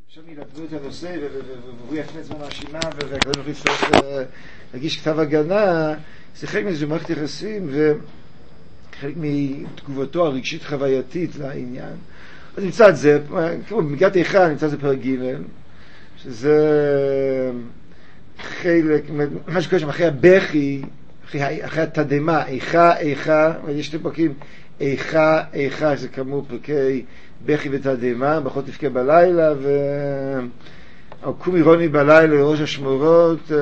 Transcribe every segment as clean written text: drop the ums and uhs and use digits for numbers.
שם ילמדו את הנושא והוא יפנה את זמן הרשימה והקדוש ברוך הוא יצטרך להגיש כתב הגנה. זה חלק מזה מערכת יחסים וחלק מתגובתו הרגשית חווייתית לעניין. אז נמצא את זה, כמו במגילת איכה נמצא את זה פרק ג', שזה חלק, מה שקורה שם אחרי הבכי, אחרי התדהמה, איכה, יש שתי פרקים, איכה, שזה כאמור פרקי בכי ותדהמה, ברכות תבכה בלילה, קומי רוני בלילה לראש השמורות,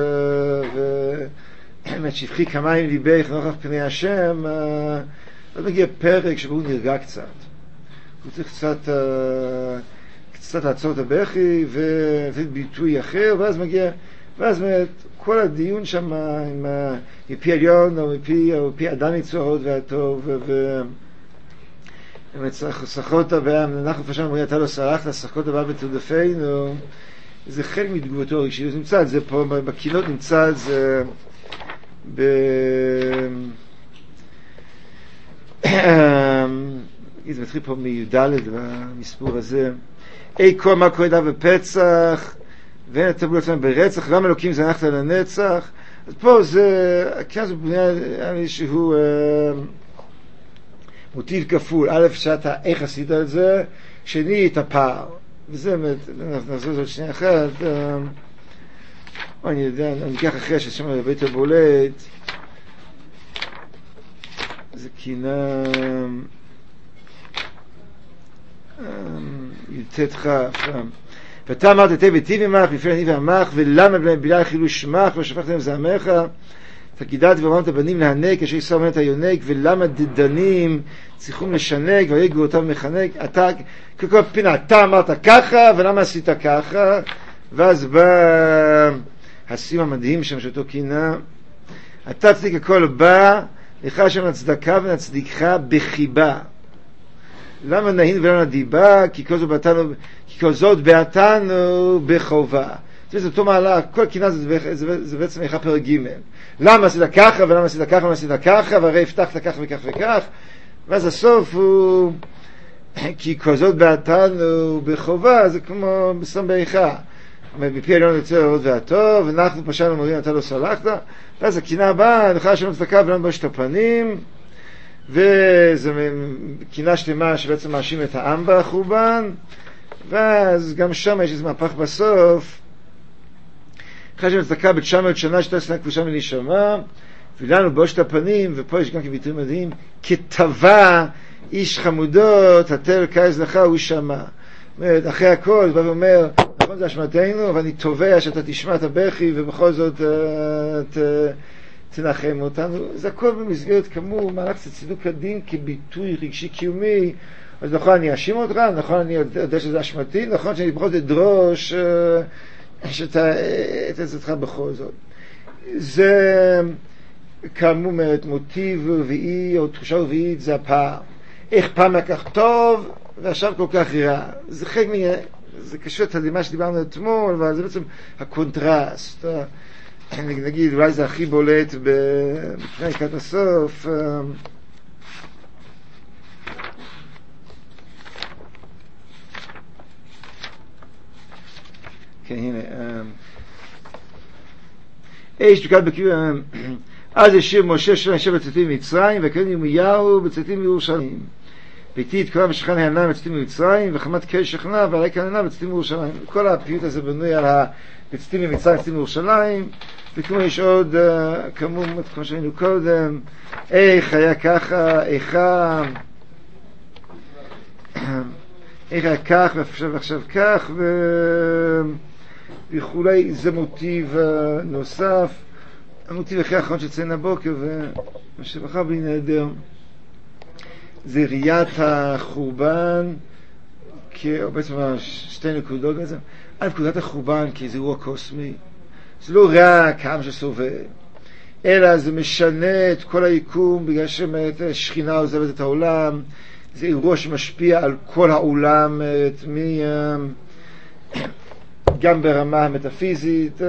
שפכי כמים ליבך נוכח פני השם. אז מגיע פרק שבו הוא נרגע קצת, הוא צריך קצת לעצור את הבכי ולתת ביטוי אחר, ואז כל הדיון שם מפי עליון או מפי אדם יצורות והטוב שחות הבא, אנחנו פשוט אומרים אתה לא שרחת, שחות הבא ותודפנו. זה חלק מתגובתו הרגשית, נמצא את זה פה בקינות, נמצא את זה זה מתחיל פה מיודלת במספור הזה. כל מה קורה דה בפצח ואין הטבול עצמם ברצח, למה אלוקים זנחת לנצח. אז פה זה כנס בבנייה שהוא מוטיב כפול. א', שאתה איך עשית את זה, שני את הפער, וזה באמת נעזור זאת שנייה אחת. אני יודע, אני אקח אחרי ששם הרבה יותר בולט, זה קינה יתתך ואתה אמרת היטב היטיב עמך לפני אני ועמך, ולמה בגלל חילוש שמך ושפכת להם זעמך, תגידת ואמרת בנים להנק אשר ישא אומנת היונק, ולמה דדנים צריכים לשנק ויהיה גבורתם מחנק. אתה כל פינה, אתה אמרת ככה ולמה עשית ככה, ואז בא הסיום המדהים שם שאותו קינה, אתה צדיק הכל בא לך שם הצדקה ונצדיקך בחיבה. למה נהין ולמה דיבה? כי כל זאת בעתנו בחובה. זה אותו מהלך, כל קינה זה בעצם איכה פרק ג'. למה עשית ככה ולמה עשית ככה ולמה עשית ככה, והרי הבטחת כך וכך וכך, ואז הסוף הוא כי כל זאת בעתנו בחובה, זה כמו בסם באיכה, מפי עליון יוצא הרעות והטוב, ואנחנו פשענו אומרים אתה לא סלחת, ואז הקינה הבאה לך שלום צדקה ולמה בושת הפנים, וזו קינה שלמה שבעצם מאשים את העם בחורבן. ואז גם שם יש איזה מהפך בסוף, אחרי שמצדקה ב-900 שנה שתה סנה כבושה מלהישמע, ולנו בושת הפנים, ופה יש גם כביטוי מדהים, כתבה איש חמודות התל קייז לך הוא שמע. אחרי הכל הוא בא ואומר נכון זה אשמתנו, אבל אני תובע שאתה תשמע את הבכי ובכל זאת תנחם אותנו. זה הכל במסגרת כאמור מהלך צידוק הדין כביטוי רגשי קיומי. אז נכון אני אשים אותך, נכון אני יודע שזה אשמתי, נכון שאני בכל זאת אדרוש שאתה תעשתך בכל זאת. זה כאמור מוטיב רביעי או תחושה רביעית, זה הפער. איך פעם לקח טוב ועכשיו כל כך רע. זה חלק זה קשור לתדהמה שדיברנו אתמול, אבל זה בעצם הקונטרסט. נגיד אולי זה הכי בולט לפני לקראת הסוף. כן, הנה. איש בקד בקיום, אז ישיר משה שלו ישב בצאתים ממצרים, וכן ירמיהו בצאתים מירושלים. ביתי את כל ושכן העננה בצאתים ממצרים, וחמת כל שכנה ועלי כעננה בצאתים מירושלים. כל הפיוט הזה בנוי על בצאתים ממצרים בצאתים מירושלים, וכמו יש עוד, כמו שראינו קודם, איך היה ככה, איך היה כך, ועכשיו כך, וכולי. זה מוטיב נוסף. המוטיב הכי האחרון שציין הבוקר, ומה שבחר בלי נהדר, זה ראיית החורבן, או בעצם שתי נקודות בעצם. נקודת החורבן כי זה אירוע קוסמי, זה לא רק העם שסובל, אלא זה משנה את כל היקום, בגלל ששכינה עוזבת את העולם. זה אירוע שמשפיע על כל העולם, גם ברמה המטאפיזית,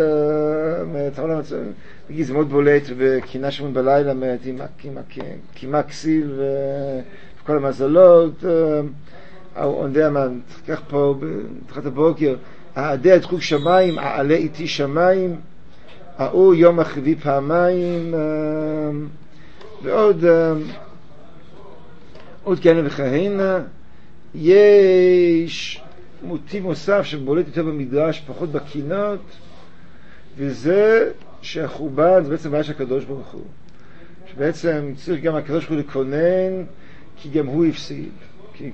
זה מאוד בולט בקינה שמון בלילה, קימה כסיל וכל המזלות. אני יודע מה, תקח פה בתחילת הבוקר, אעדה את חוג שמיים, אעלה איתי שמיים, ההוא יום אחריבי פעמיים, ועוד כהנה וכהנה. יש מוטיב נוסף שבולט יותר במדרש, פחות בקינות, וזה שהחורבן זה בעצם בעיה של הקדוש ברוך הוא, שבעצם צריך גם הקדוש ברוך הוא לקונן, כי גם הוא הפסיד, כי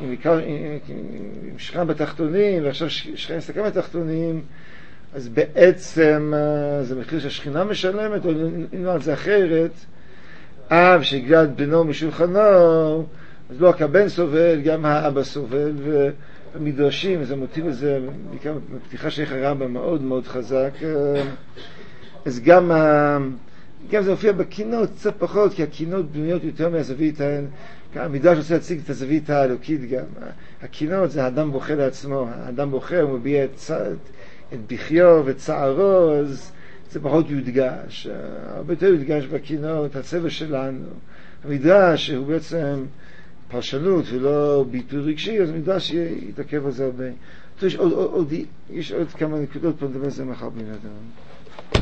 אם שכם בתחתונים ועכשיו שכם מסתכם בתחתונים, אז בעצם זה מחיר שהשכינה משלמת, או נאמר את זה אחרת, אב שהגלה את בנו משולחנו, אז לא רק הבן סובל, גם האבא סובל. ובמדרשים, אז המוטיב הזה, בעיקר בפתיחה של הרמב"ם, מאוד מאוד חזק. אז גם זה מופיע בקינות קצת פחות, כי הקינות בנויות יותר מהזווית, המדרש רוצה להציג את הזווית האלוקית גם. הקינות זה האדם בוכה לעצמו, האדם בוכה, הוא מביע את בכיו וצערו, אז זה פחות יודגש. הרבה יותר יודגש בקינות, הצבע שלנו. המדרש הוא בעצם פרשנות ולא ביטוי רגשי, אז המדרש יתעכב על זה הרבה. יש עוד כמה נקודות פה, נדבר על זה מחר בן אדם.